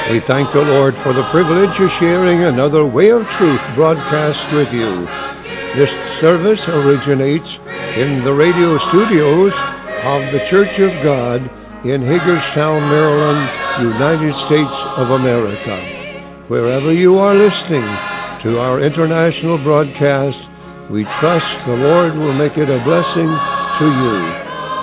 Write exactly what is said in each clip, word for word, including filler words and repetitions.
We thank the Lord for the privilege of sharing another Way of Truth broadcast with you. This service originates in the radio studios of the Church of God in Hagerstown, Maryland, United States of America. Wherever you are listening to our international broadcast, we trust the Lord will make it a blessing to you.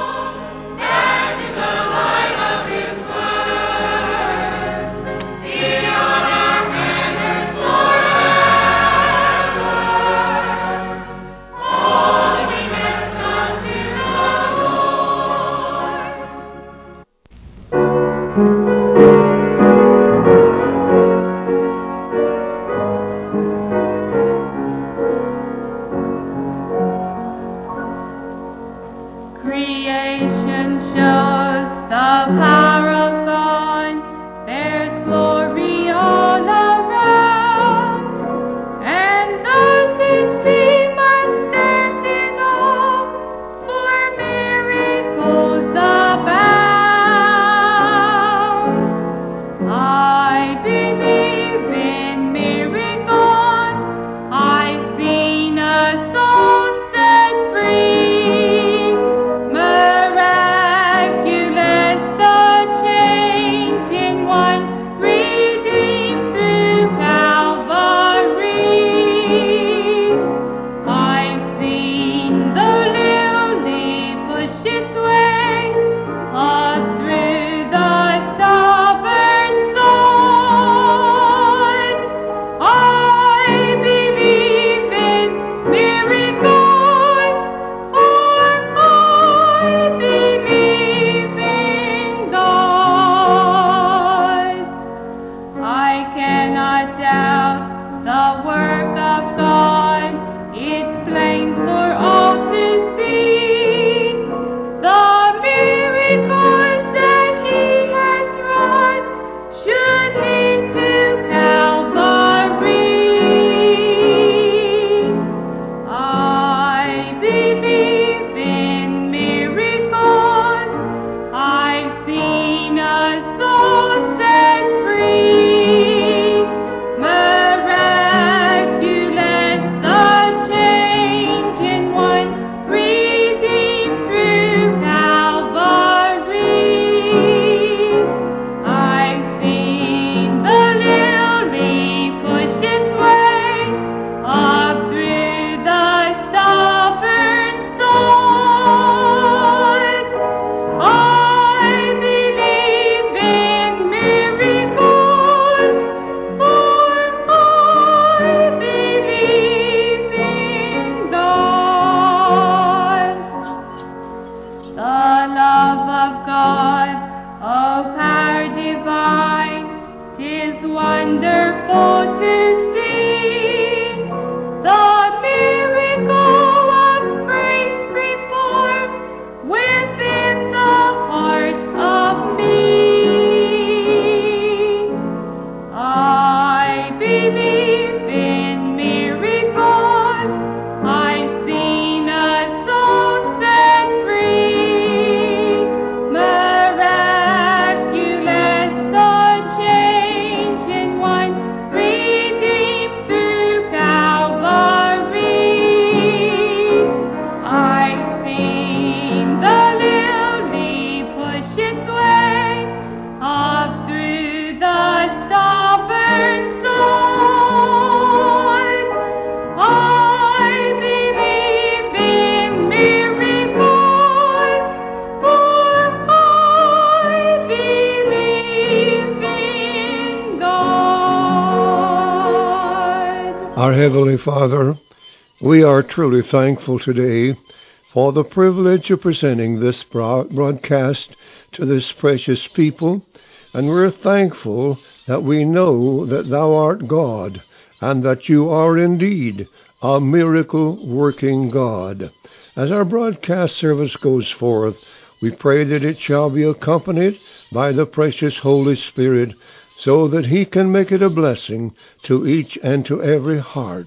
Our Heavenly Father, we are truly thankful today for the privilege of presenting this broadcast to this precious people, and we're thankful that we know that Thou art God, and that You are indeed a miracle-working God. As our broadcast service goes forth, we pray that it shall be accompanied by the precious Holy Spirit, so that He can make it a blessing to each and to every heart.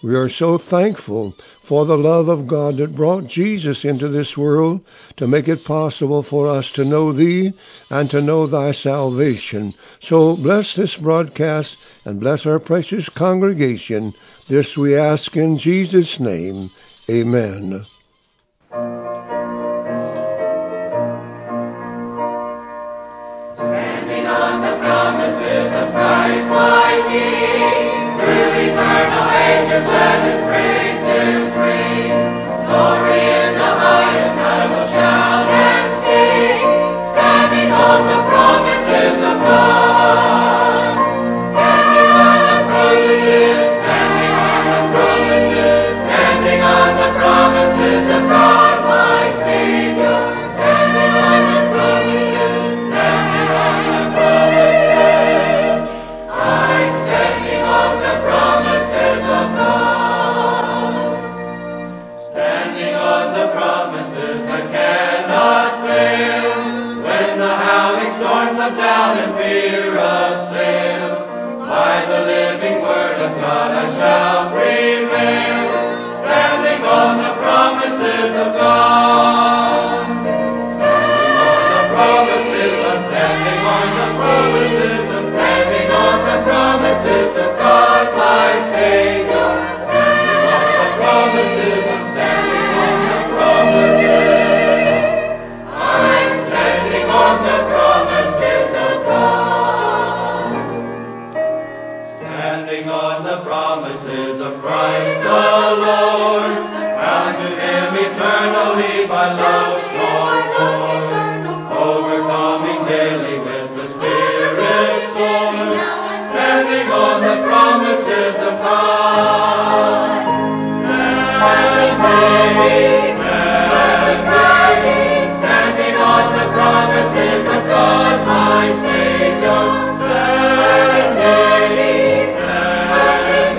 We are so thankful for the love of God that brought Jesus into this world to make it possible for us to know Thee and to know Thy salvation. So bless this broadcast and bless our precious congregation. This we ask in Jesus' name. Amen. Standing on the promises of Christ my King, through eternal ages let His praises ring. Glory in the highest I will shout and sing, standing on the promises of God. Standing on the promises, standing on the promises, standing on the promises of God my Savior. Standing on the promises, standing on the promises. I'm standing on the promises of God. Standing on the promises that cannot fail. When the howling storms of doubt and fear assail, by the living word of God I shall prevail. Standing on the promises of God. Standing on the promises, I'm standing on the promises, I'm standing on the promises of God my Savior. Standing on the promises, I'm standing on the promises. I'm standing on the promises of God. Standing on the promises of Christ the Lord, bound to Him eternally by love's strong cord, overcoming daily with the Spirit's sword. Standing on the promises of God. Standing, standing, standing on the promises of God my Savior. Standing, standing,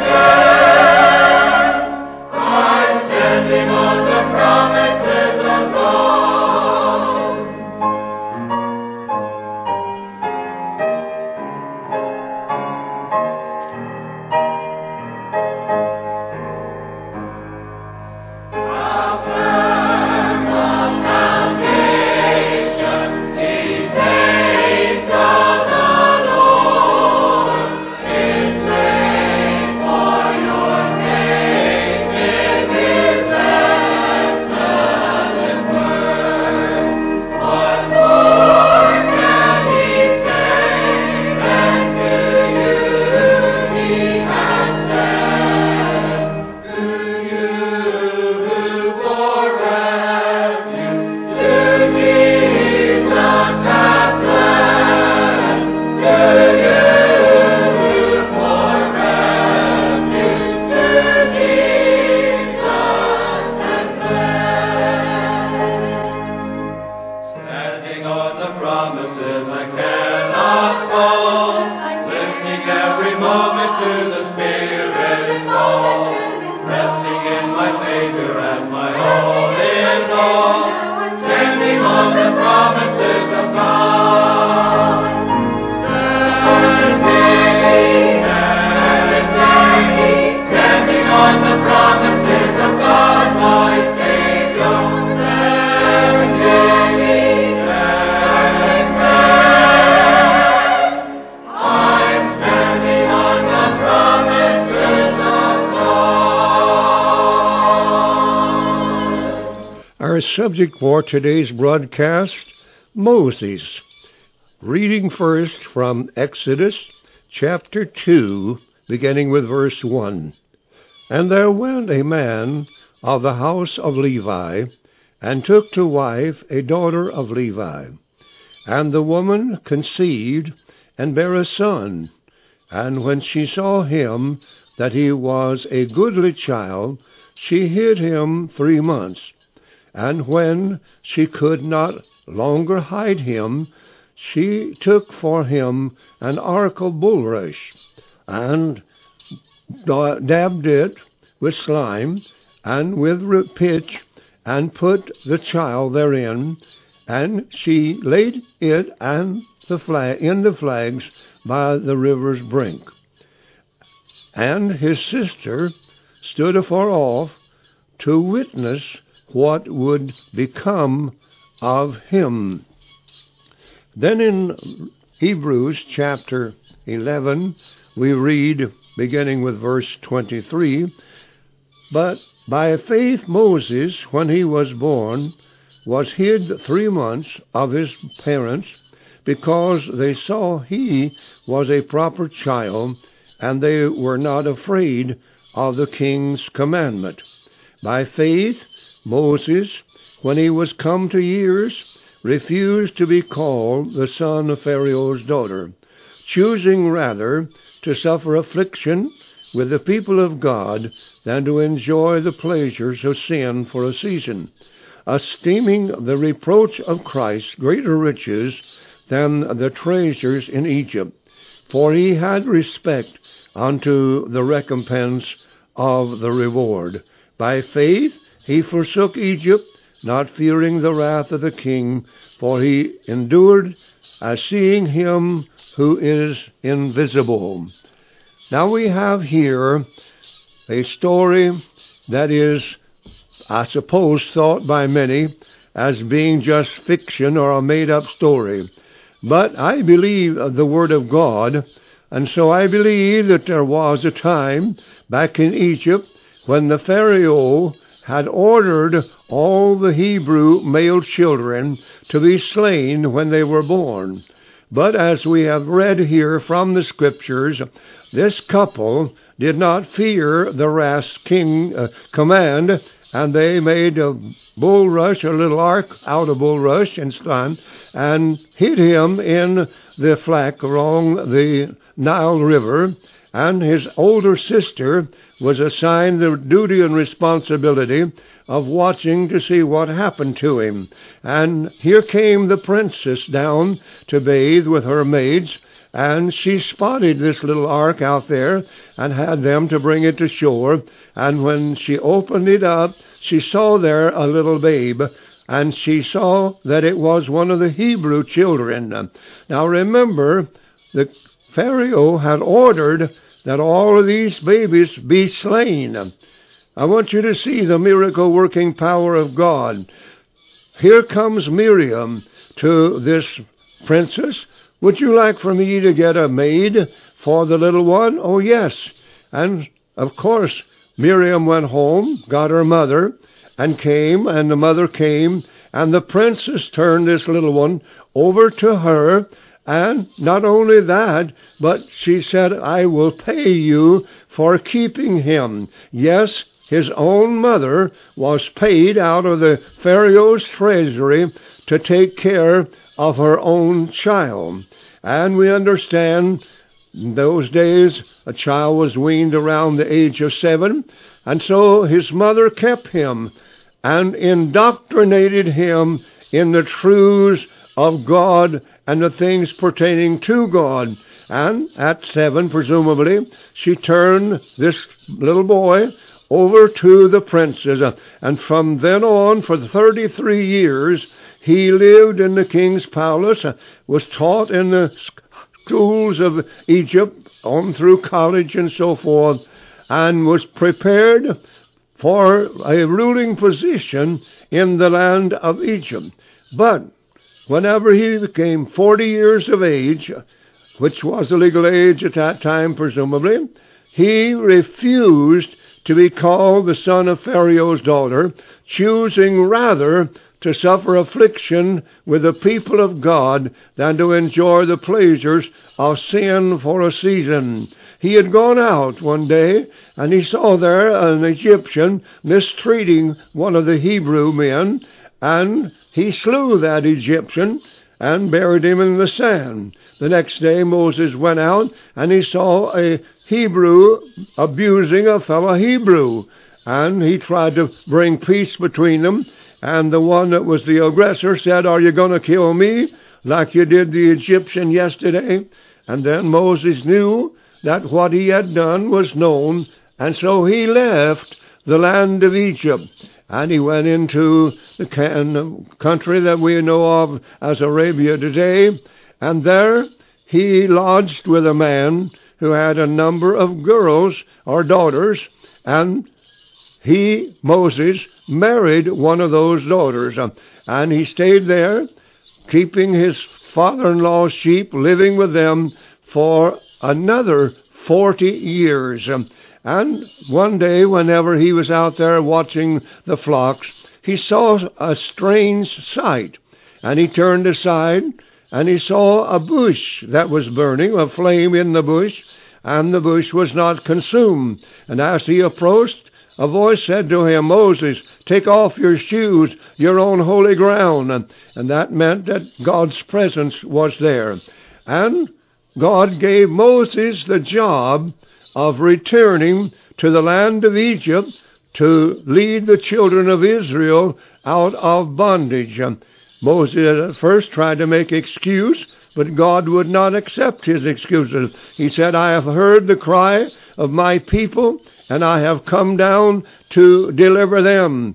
I'm standing on the promises of God. How firm the foundation, ye saints of the Lord, is laid for your faith in His excellent word. What more can He say than to you He has said? To you who for refuge to Jesus hath fled. To you who for refuge to Jesus hath fled. Standing on the promises I cannot fall, listening every moment to the Spirit's call, resting in my Savior as my all in all, standing on the promises of God. Standing, standing, standing on the promises of God my Savior. Standing, standing, I'm standing on the promises of God. Our subject for today's broadcast, Moses. Reading first from Exodus chapter two, beginning with verse one. And there went a man of the house of Levi, and took to wife a daughter of Levi. And the woman conceived, and bare a son. And when she saw him, that he was a goodly child, she hid him three months. And when she could not longer hide him, she took for him an ark of bulrush, and dabbed it with slime, and with pitch, and put the child therein, and she laid it and the flag in the flags by the river's brink. And his sister stood afar off to witness what would become of him. Then in Hebrews chapter eleven, we read, beginning with verse twenty-three, "But by faith Moses, when he was born, was hid three months of his parents, because they saw he was a proper child, and they were not afraid of the king's commandment. By faith Moses, when he was come to years, refused to be called the son of Pharaoh's daughter, choosing rather to suffer affliction with the people of God than to enjoy the pleasures of sin for a season, esteeming the reproach of Christ greater riches than the treasures in Egypt, for he had respect unto the recompense of the reward. By faith he forsook Egypt, not fearing the wrath of the king, for he endured as seeing him who is invisible." Now we have here a story that is, I suppose, thought by many as being just fiction or a made-up story. But I believe the Word of God, and so I believe that there was a time back in Egypt when the Pharaoh had ordered all the Hebrew male children to be slain when they were born. But as we have read here from the Scriptures, this couple did not fear the wrath king uh, command, and they made a bulrush, a little ark out of bulrush and stone, and hid him in the flack along the Nile River. And his older sister was assigned the duty and responsibility of watching to see what happened to him. And here came the princess down to bathe with her maids, and she spotted this little ark out there and had them to bring it to shore. And when she opened it up, she saw there a little babe, and she saw that it was one of the Hebrew children. Now remember, the Pharaoh had ordered that all of these babies be slain. I want you to see the miracle-working power of God. Here comes Miriam to this princess. "Would you like for me to get a maid for the little one?" "Oh, yes." And, of course, Miriam went home, got her mother, and came, and the mother came, and the princess turned this little one over to her. And not only that, but she said, "I will pay you for keeping him." Yes, his own mother was paid out of the Pharaoh's treasury to take care of her own child. And we understand in those days a child was weaned around the age of seven, and so his mother kept him and indoctrinated him in the truths of God and the things pertaining to God. And at seven, presumably, she turned this little boy over to the princess. And from then on, for thirty-three years, he lived in the king's palace, was taught in the schools of Egypt, on through college and so forth, and was prepared for a ruling position in the land of Egypt. But whenever he became forty years of age, which was the legal age at that time presumably, he refused to be called the son of Pharaoh's daughter, choosing rather to suffer affliction with the people of God than to enjoy the pleasures of sin for a season. He had gone out one day, and he saw there an Egyptian mistreating one of the Hebrew men, and he slew that Egyptian and buried him in the sand. The next day Moses went out, and he saw a Hebrew abusing a fellow Hebrew, and he tried to bring peace between them. And the one that was the aggressor said, "Are you going to kill me like you did the Egyptian yesterday?" And then Moses knew that what he had done was known, and so he left the land of Egypt, and he went into the country that we know of as Arabia today, and there he lodged with a man who had a number of girls or daughters, and he, Moses, married one of those daughters, uh, and he stayed there, keeping his father-in-law's sheep, living with them for another forty years. Um, and one day, whenever he was out there watching the flocks, he saw a strange sight, and he turned aside, and he saw a bush that was burning, a flame in the bush, and the bush was not consumed. And as he approached, a voice said to him, "Moses, take off your shoes, you're on holy ground." And that meant that God's presence was there. And God gave Moses the job of returning to the land of Egypt to lead the children of Israel out of bondage. Moses at first tried to make excuse, but God would not accept his excuses. He said, "I have heard the cry of my people, and I have come down to deliver them."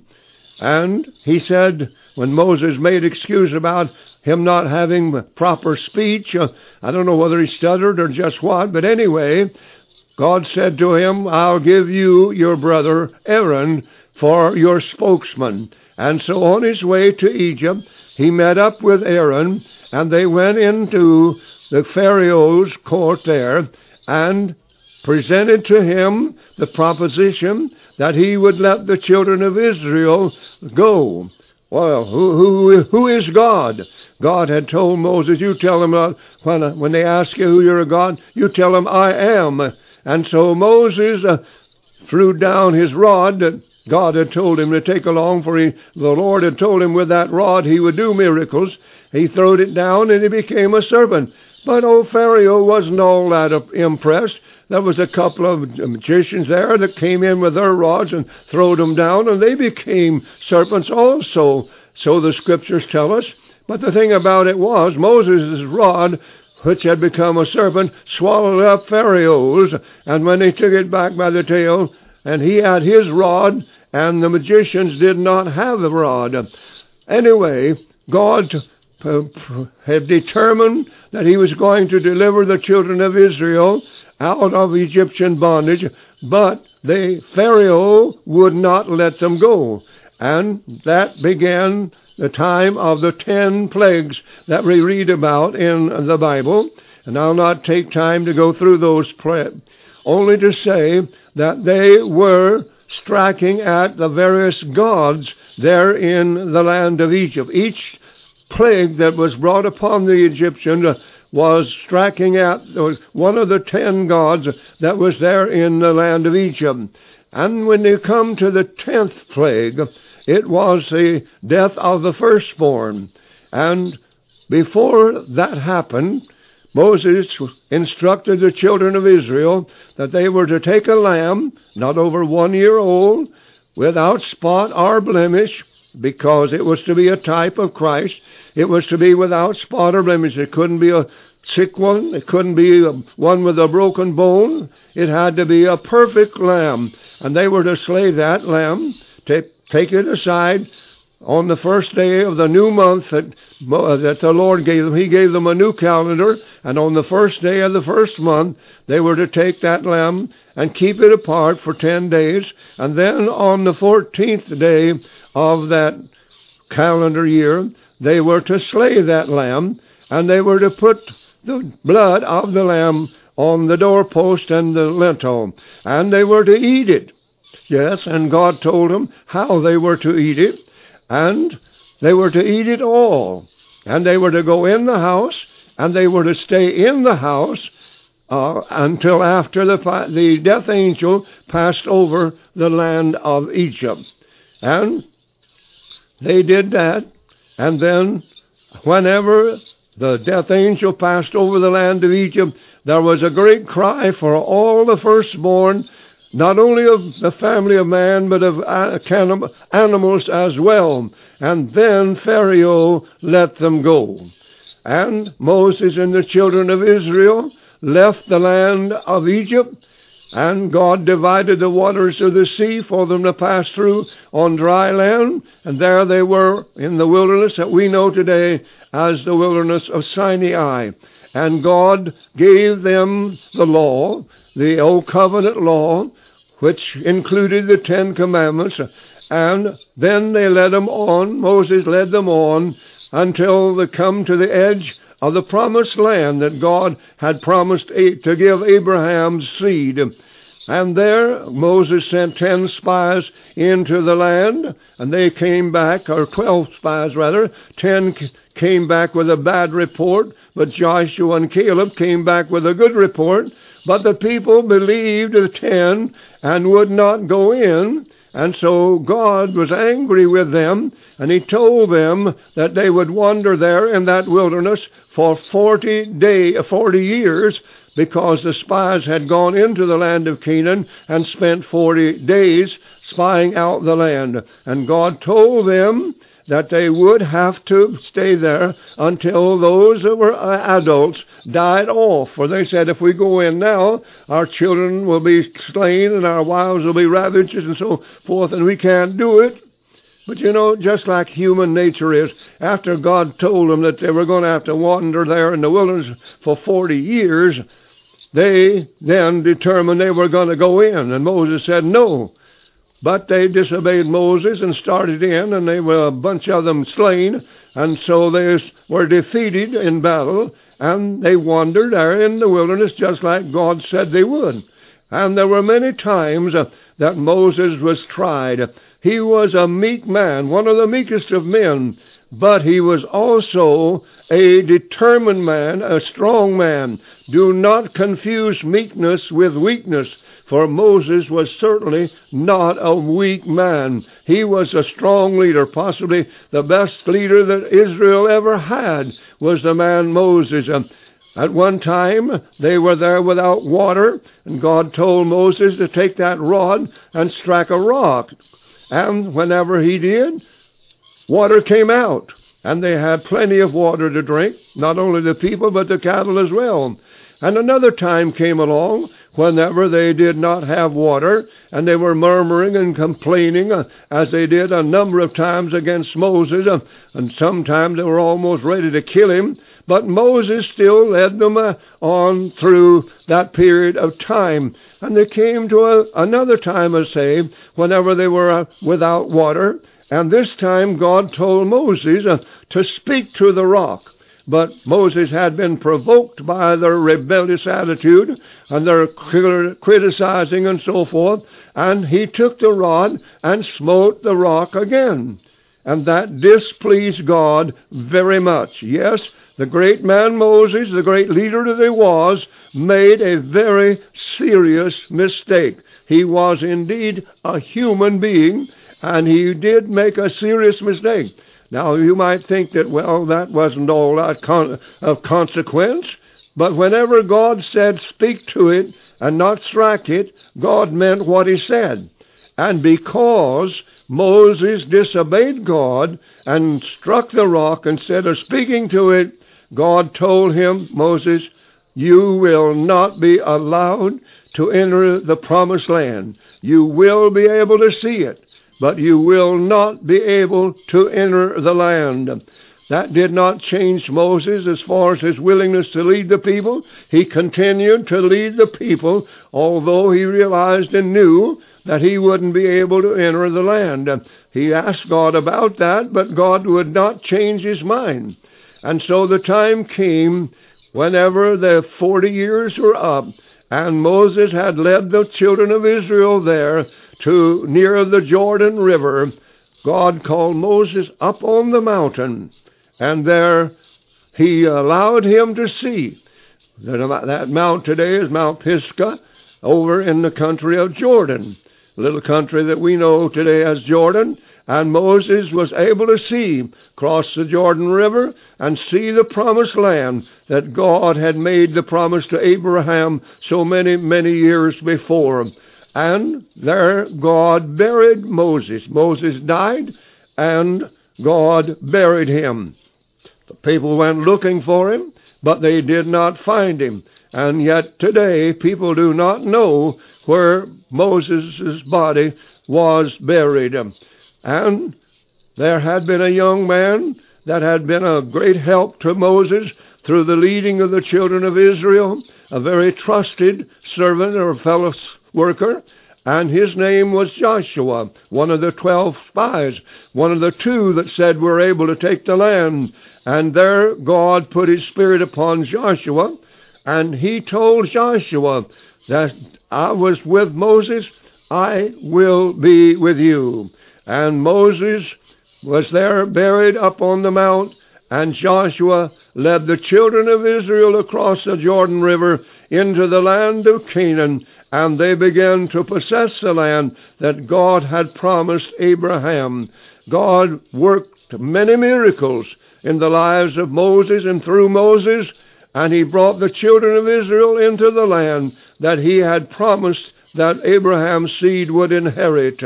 And he said, when Moses made excuse about him not having proper speech, uh, I don't know whether he stuttered or just what, but anyway, God said to him, "I'll give you your brother Aaron for your spokesman." And so on his way to Egypt, he met up with Aaron, and they went into the Pharaoh's court there and presented to him the proposition that he would let the children of Israel go. Well, who, who, who is God? God had told Moses, you tell them, uh, when, when they ask you who you're a God, you tell them, "I am." And so Moses uh, threw down his rod that God had told him to take along, for he, the Lord had told him with that rod he would do miracles. He throwed it down and it became a serpent. But old Pharaoh wasn't all that impressed. There was a couple of magicians there that came in with their rods and throwed them down, and they became serpents also, so the Scriptures tell us. But the thing about it was, Moses' rod, which had become a serpent, swallowed up Pharaoh's, and when they took it back by the tail, and he had his rod, and the magicians did not have the rod. Anyway, God had determined that he was going to deliver the children of Israel out of Egyptian bondage, but they, Pharaoh would not let them go. And that began the time of the ten plagues that we read about in the Bible. And I'll not take time to go through those plagues, only to say that they were striking at the various gods there in the land of Egypt. Each plague that was brought upon the Egyptians was striking at one of the ten gods that was there in the land of Egypt. And when they come to the tenth plague, it was the death of the firstborn. And before that happened, Moses instructed the children of Israel that they were to take a lamb, not over one year old, without spot or blemish, because it was to be a type of Christ. It was to be without spot or blemish. It couldn't be a sick one. It couldn't be a, one with a broken bone. It had to be a perfect lamb. And they were to slay that lamb, take, take it aside on the first day of the new month that, uh, that the Lord gave them. He gave them a new calendar, and on the first day of the first month, they were to take that lamb and keep it apart for ten days, and then on the fourteenth day of that calendar year, they were to slay that lamb, and they were to put the blood of the lamb on the doorpost and the lintel, and they were to eat it. Yes, and God told them how they were to eat it, and they were to eat it all, and they were to go in the house, and they were to stay in the house uh, until after the, the death angel passed over the land of Egypt. And they did that, and then whenever the death angel passed over the land of Egypt, there was a great cry for all the firstborn, not only of the family of man, but of animals as well. And then Pharaoh let them go. And Moses and the children of Israel left the land of Egypt, and God divided the waters of the sea for them to pass through on dry land. And there they were in the wilderness that we know today as the wilderness of Sinai. And God gave them the law, the old covenant law, which included the Ten Commandments, and then they led them on, Moses led them on, until they come to the edge of the promised land that God had promised to give Abraham's seed. And there Moses sent ten spies into the land, and they came back, or twelve spies rather. Ten came back with a bad report, but Joshua and Caleb came back with a good report. But the people believed the ten and would not go in. And so God was angry with them, and He told them that they would wander there in that wilderness for forty day, forty years, because the spies had gone into the land of Canaan and spent forty days spying out the land. And God told them that they would have to stay there until those that were adults died off. For they said, if we go in now, our children will be slain and our wives will be ravaged and so forth, and we can't do it. But you know, just like human nature is, after God told them that they were going to have to wander there in the wilderness for forty years, they then determined they were going to go in. And Moses said no. But they disobeyed Moses and started in, and they were a bunch of them slain, and so they were defeated in battle, and they wandered there in the wilderness just like God said they would. And there were many times uh, that Moses was tried. He was a meek man, one of the meekest of men, but he was also a determined man, a strong man. Do not confuse meekness with weakness, for Moses was certainly not a weak man. He was a strong leader. Possibly the best leader that Israel ever had was the man Moses. At one time, they were there without water, and God told Moses to take that rod and strike a rock. And whenever he did, water came out, and they had plenty of water to drink, not only the people, but the cattle as well. And another time came along whenever they did not have water, and they were murmuring and complaining, uh, as they did a number of times against Moses, uh, and sometimes they were almost ready to kill him. But Moses still led them uh, on through that period of time. And they came to a, another time, I say, whenever they were uh, without water, and this time God told Moses uh, to speak to the rock. But Moses had been provoked by their rebellious attitude and their criticizing and so forth, and he took the rod and smote the rock again. And that displeased God very much. Yes, the great man Moses, the great leader that he was, made a very serious mistake. He was indeed a human being, and he did make a serious mistake. Now, you might think that, well, that wasn't all that con- of consequence, but whenever God said speak to it and not strike it, God meant what He said. And because Moses disobeyed God and struck the rock instead of speaking to it, God told him, Moses, you will not be allowed to enter the promised land. You will be able to see it, but you will not be able to enter the land. That did not change Moses as far as his willingness to lead the people. He continued to lead the people, although he realized and knew that he wouldn't be able to enter the land. He asked God about that, but God would not change his mind. And so the time came whenever the forty years were up, and Moses had led the children of Israel there to near the Jordan River. God called Moses up on the mountain, and there he allowed him to see. That mount today is Mount Pisgah, over in the country of Jordan, a little country that we know today as Jordan. And Moses was able to see, cross the Jordan River, and see the promised land that God had made the promise to Abraham so many, many years before. And there God buried Moses. Moses died, and God buried him. The people went looking for him, but they did not find him. And yet today, people do not know where Moses' body was buried. And there had been a young man that had been a great help to Moses through the leading of the children of Israel, a very trusted servant or fellow worker, and his name was Joshua, one of the twelve spies, one of the two that said we're able to take the land. And there God put his Spirit upon Joshua, and he told Joshua that I was with Moses, I will be with you. And Moses was there buried up on the mount, and Joshua led the children of Israel across the Jordan River into the land of Canaan, and they began to possess the land that God had promised Abraham. God worked many miracles in the lives of Moses and through Moses, and he brought the children of Israel into the land that he had promised that Abraham's seed would inherit.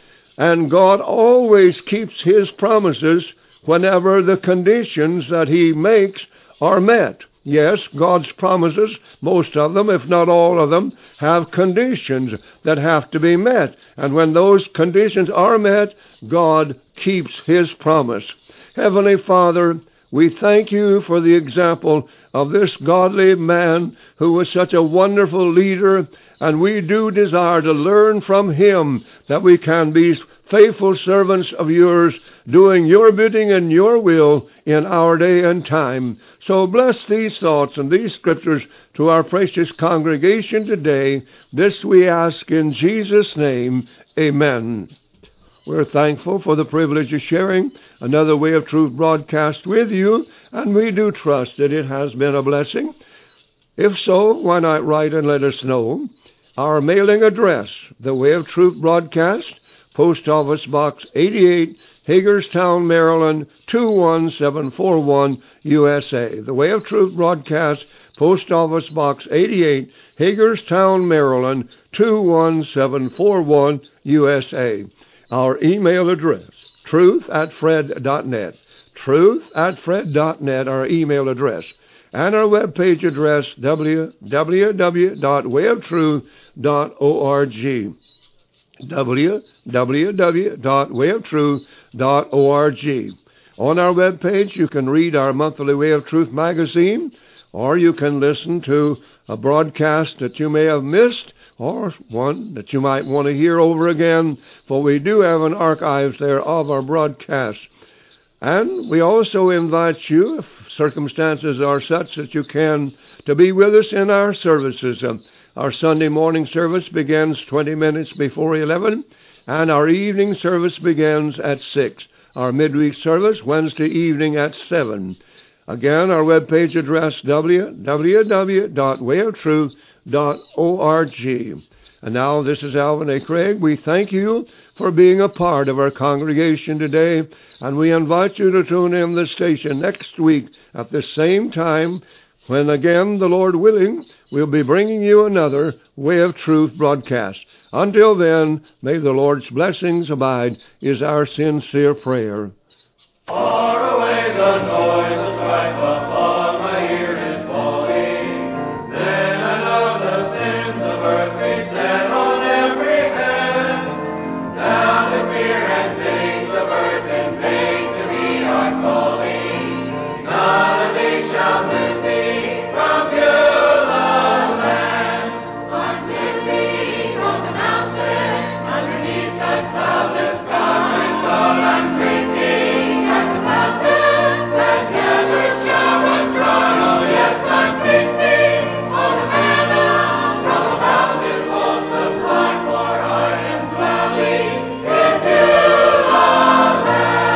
And God always keeps his promises whenever the conditions that he makes are met. Yes, God's promises, most of them, if not all of them, have conditions that have to be met. And when those conditions are met, God keeps his promise. Heavenly Father, we thank you for the example of this godly man who was such a wonderful leader, and we do desire to learn from him that we can be faithful servants of yours, doing your bidding and your will in our day and time. So bless these thoughts and these scriptures to our precious congregation today. This we ask in Jesus' name. Amen. We're thankful for the privilege of sharing another Way of Truth broadcast with you, and we do trust that it has been a blessing. If so, why not write and let us know? Our mailing address, the Way of Truth broadcast, Post Office Box eighty-eight, Hagerstown, Maryland, two one seven four one, U S A. The Way of Truth broadcast, Post Office Box eighty-eight, Hagerstown, Maryland, two one seven four one, U S A. Our email address, truth at fred dot net. Truth at fred dot net, our email address. And our webpage address, w w w dot way of truth dot org. w w w dot way of truth dot org. On our webpage, you can read our monthly Way of Truth magazine, or you can listen to a broadcast that you may have missed, or one that you might want to hear over again, for we do have an archive there of our broadcasts. And we also invite you, if circumstances are such that you can, to be with us in our services. Uh, our Sunday morning service begins twenty minutes before eleven, and our evening service begins at six. Our midweek service, Wednesday evening at seven. Again, our webpage address, w w w dot way of truth dot org. And now, this is Alvin A. Craig. We thank you for being a part of our congregation today, and we invite you to tune in the station next week at the same time, when again, the Lord willing, we'll be bringing you another Way of Truth broadcast. Until then, may the Lord's blessings abide, is our sincere prayer. Far away the noise of strife upon my ear is falling. Then I know the sins of earth beset on every hand. Now the fear and things of earth in vain to me are calling. None of these shall move me from you, the land. I'm living on the mountain underneath the cloudless sky. God, I'm drinking at the fountain that never shall run dry. Oh yes, I'm feasting on the manna from a mountain full supply, for I am dwelling in you, the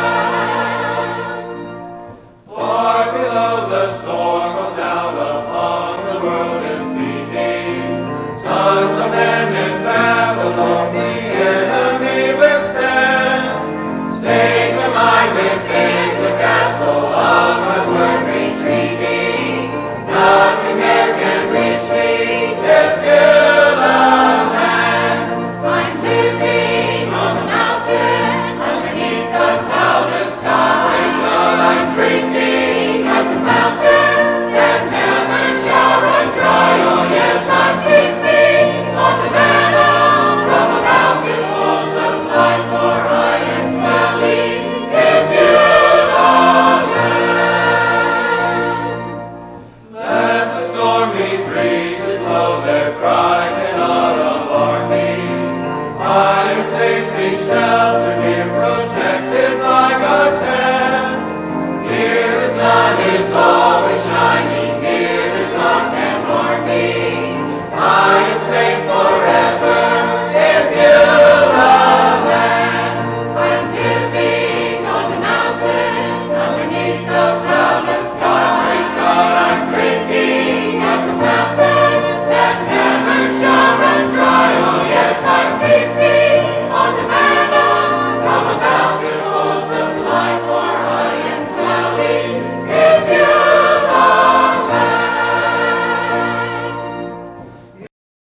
land. Far below the storm of doubt upon the world is beating, sons of men in Babylon the enemy withstand. Staying the mind within the castle of my word retreating. Nothing there can reach me, just you, the land. I'm living on the mountain underneath the cloudless sky. But I'm drinking at the fountain that never shall run dry. Oh yes, I'm feasting on the manna from a mountain full supply, for I am dwelling in you, the land. Let the stormy breezes blow their cry.